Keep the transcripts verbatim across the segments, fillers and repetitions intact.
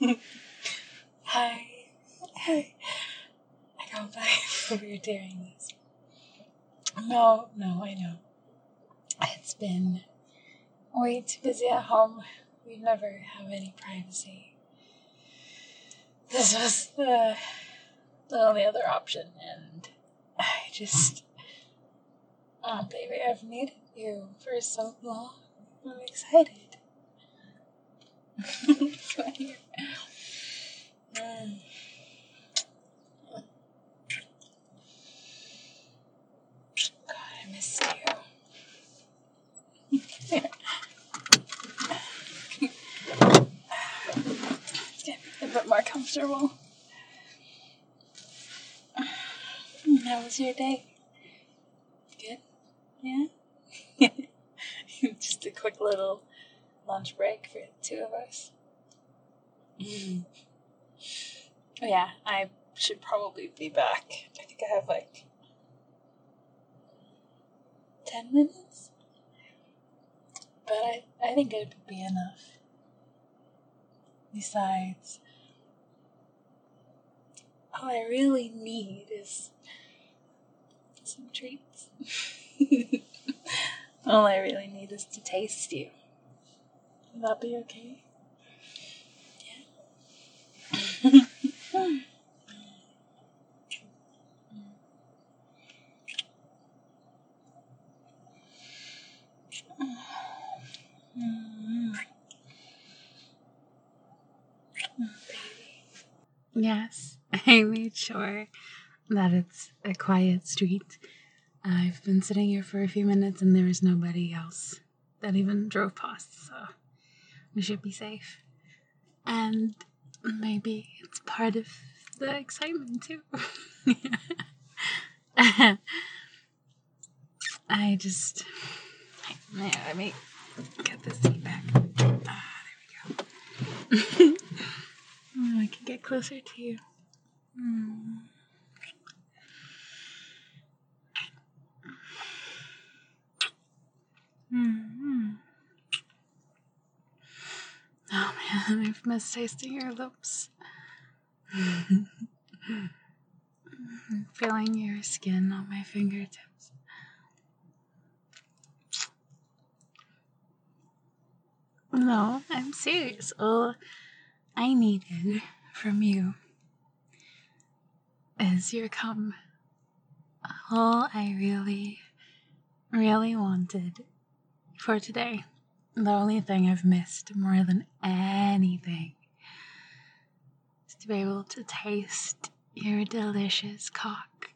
Hi. Hi. I can't believe we're doing this. No, no, I know. It's been way too busy at home. We never have any privacy. This was the, the only other option, and I just... Oh, baby, I've needed you for so long. I'm excited. Come here. Mm. God, I miss you. Let's get a bit more comfortable. How was your day? Good? Yeah? Just a quick little lunch break for the two of us. Mm. Oh, yeah, I should probably be back. I think I have like ten minutes. But I, I think it would be enough. Besides, all I really need is some treats. All I really need is to taste you. Would that be okay? Yeah. Yes, I made sure that it's a quiet street. I've been sitting here for a few minutes and there is nobody else that even drove past, so we should be safe. And maybe it's part of the excitement too. I just... Yeah, let me get this seat back. Ah, there we go. Oh, I can get closer to you. Mm. Mm-hmm. Oh man, I've missed tasting your lips. Feeling your skin on my fingertips. No, I'm serious. All I needed from you is your cum. All I really, really wanted for today. The only thing I've missed more than anything is to be able to taste your delicious cock.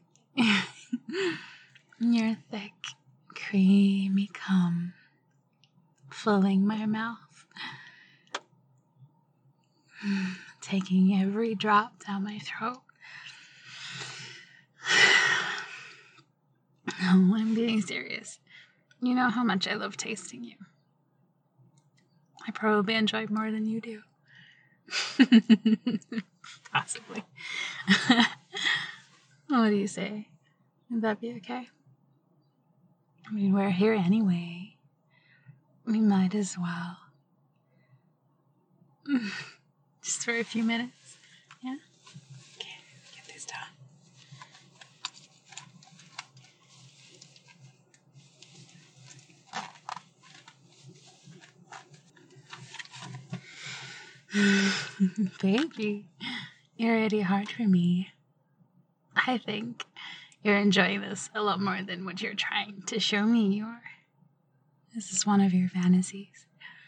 Your thick, creamy cum filling my mouth, taking every drop down my throat. No, I'm being serious. You know how much I love tasting you. I probably enjoy it more than you do. Possibly. What do you say? Would that be okay? I mean, we're here anyway. We might as well. Just for a few minutes. Yeah? Okay, get this done. Baby, you're already hard for me. I think you're enjoying this a lot more than what you're trying to show me you are. This is one of your fantasies.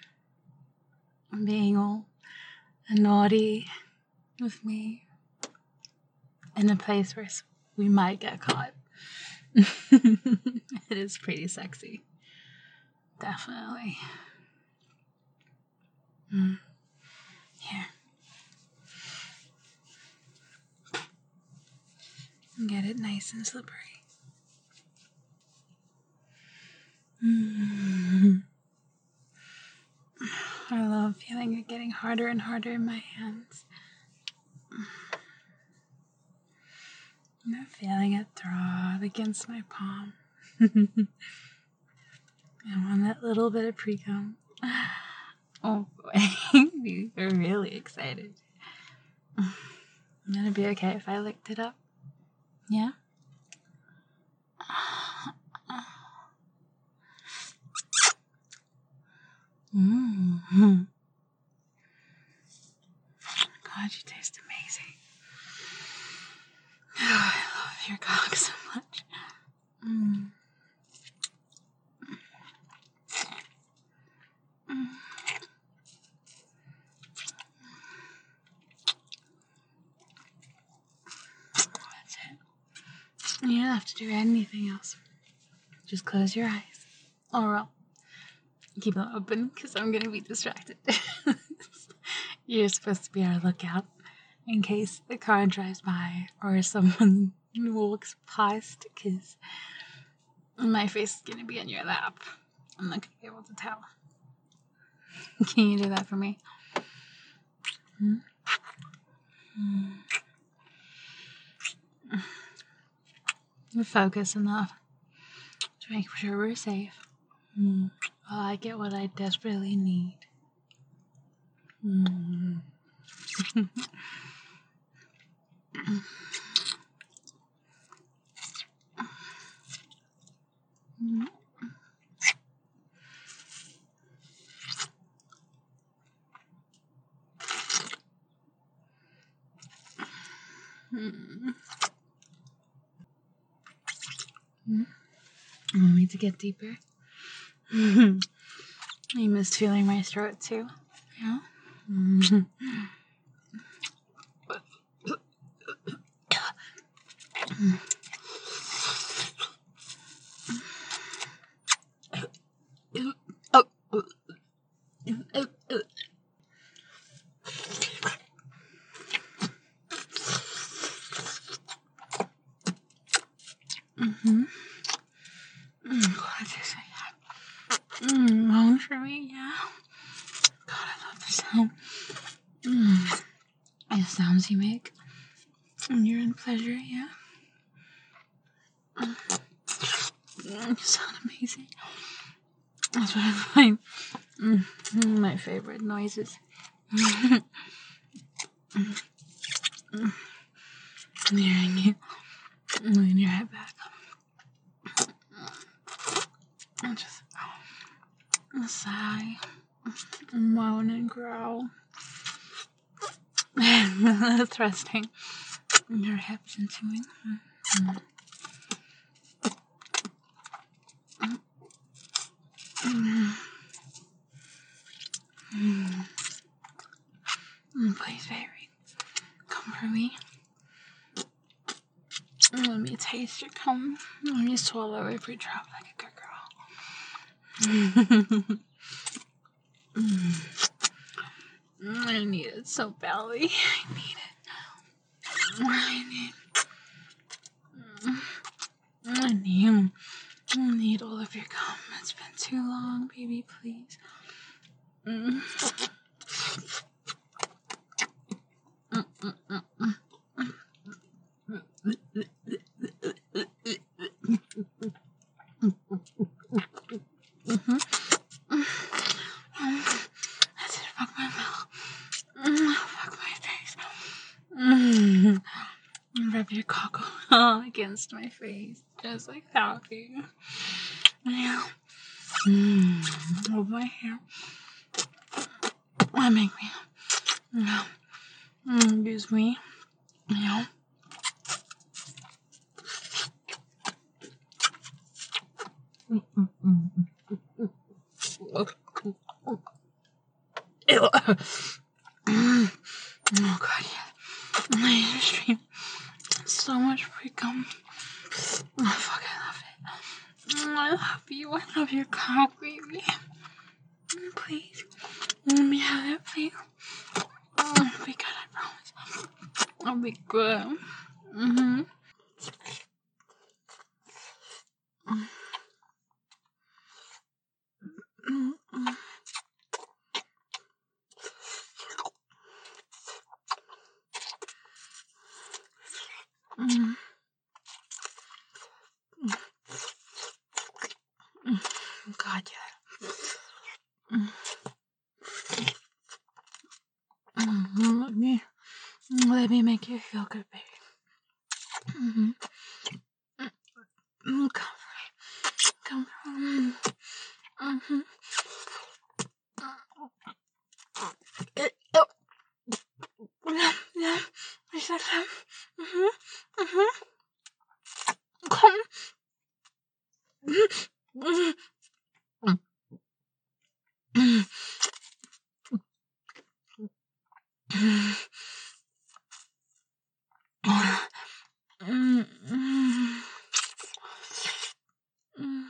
Being all naughty with me in a place where we might get caught. It is pretty sexy. Definitely. Mm. Here. Get it nice and slippery. Mm. I love feeling it getting harder and harder in my hands. I'm feeling it throb against my palm. I want that little bit of pre-cum. Oh boy, you're really excited. Would it be okay if I licked it up? Yeah? Mmm. God, you taste amazing. Oh, I love your cock so much. Mm. Mm. That's it. You don't have to do anything else. Just close your eyes. Or well, keep them open because I'm going to be distracted. You're supposed to be our lookout in case the car drives by or someone walks past because my face is going to be in your lap. I'm not going to be able to tell. Can you do that for me? Hmm? Mm. Focus enough to make sure we're safe. Mm. While I get what I desperately need. Mm. Mm. Mm. Mm. Want me to get deeper? You missed feeling my throat too? Yeah? Mm. Oh. Mm-hmm. Mm, God, this mm, moan for me, yeah. God, I love the sound. Mm. The sounds you make when you're in pleasure, yeah. Mm. You sound amazing. That's what I find mm, my favorite noises. Mm. Mm. Hearing you lean your head back. And just sigh, moan and growl. Thrusting your hips into me. Mm. Mm. Mm. Mm. Please, baby, come for me. Let me taste your cum. Let me swallow every drop like a good girl. Mm. I need it so badly. I need it. I need. I need. I need all of your cum. It's been too long, baby. Please. Mm. Mm, mm, mm, mm. Mm-hmm. That's it. Fuck my mouth. Mm, fuck my face. Mm. Rub your cock all against my face, just like happy. Yeah. Mm. Hold my hair. That make me. Yeah. Mm. Use me. Yeah. Mm, mm, mm, mm. Ew. Mm. Oh god, yeah. My stream. So much free cum. Oh fuck, I love it. Mm, I love you. I love your cock, baby. Mm, please. Let me have it, please. Mm, I'll be good, I promise. I'll be good. Mm-hmm. Mm-hmm. Mm-hmm. God, yeah. Mm-hmm. Let me, let let me make you feel good, baby. Mm-hmm. Mm-hmm. Come, come, mm-hmm. Oh, yeah, yeah. Is that him? Mm-hmm. Mm-hmm. Come. Mm-hmm. Mm-hmm. Mm-hmm. Mm-hmm.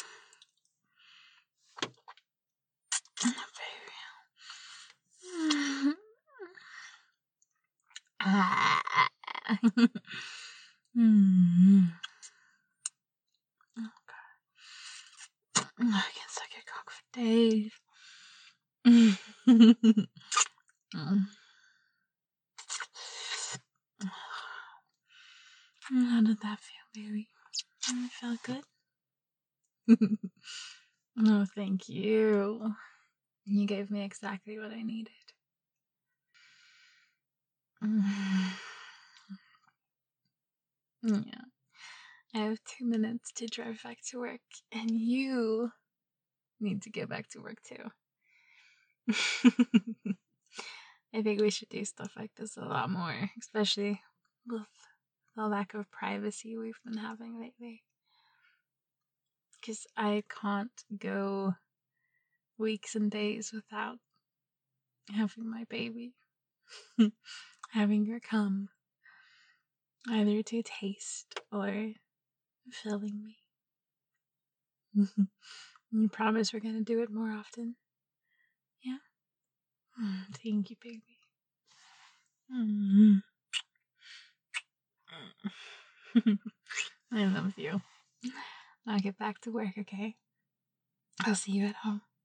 Mm. I can suck your cock for days. Mm. How did that feel, baby? It felt good? Oh, thank you. You gave me exactly what I needed. Yeah. I have two minutes to drive back to work, and you need to get back to work too. I think we should do stuff like this a lot more, especially with the lack of privacy we've been having lately. Because I can't go weeks and days without having my baby, having her come, either to taste or filling me. You promise we're gonna do it more often? Yeah? Thank you, baby. Mm. I love you. I'll get back to work, okay? I'll see you at home.